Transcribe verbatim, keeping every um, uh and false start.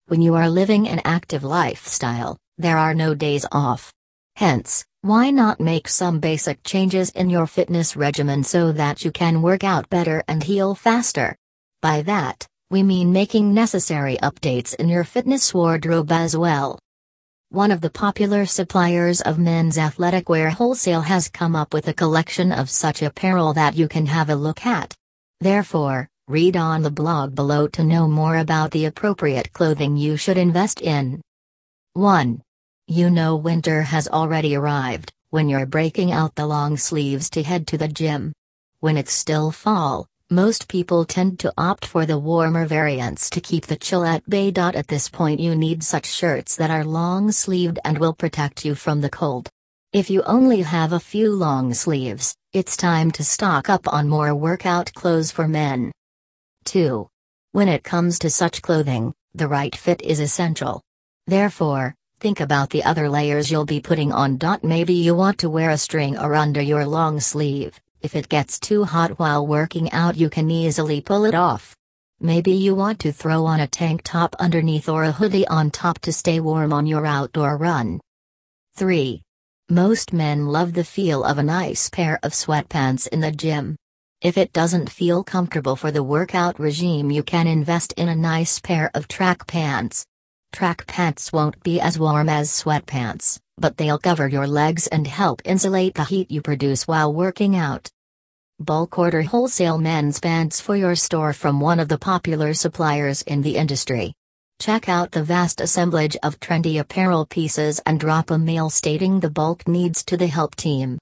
When you are living an active lifestyle, there are no days off. Hence, why not make some basic changes in your fitness regimen so that you can work out better and heal faster? By that, we mean making necessary updates in your fitness wardrobe as well. One of the popular suppliers of men's athletic wear wholesale has come up with a collection of such apparel that you can have a look at. Therefore, read on the blog below to know more about the appropriate clothing you should invest in. one. You know winter has already arrived when you're breaking out the long sleeves to head to the gym. When it's still fall, most people tend to opt for the warmer variants to keep the chill at bay. At this point, you need such shirts that are long-sleeved and will protect you from the cold. If you only have a few long sleeves, it's time to stock up on more workout clothes for men. two. When it comes to such clothing, the right fit is essential. Therefore, think about the other layers you'll be putting on. Maybe you want to wear a string or under your long sleeve. If it gets too hot while working out, you can easily pull it off. Maybe you want to throw on a tank top underneath or a hoodie on top to stay warm on your outdoor run. three. Most men love the feel of a nice pair of sweatpants in the gym. If it doesn't feel comfortable for the workout regime, you can invest in a nice pair of track pants. Track pants won't be as warm as sweatpants, but they'll cover your legs and help insulate the heat you produce while working out. Bulk order wholesale men's pants for your store from one of the popular suppliers in the industry. Check out the vast assemblage of trendy apparel pieces and drop a mail stating the bulk needs to the help team.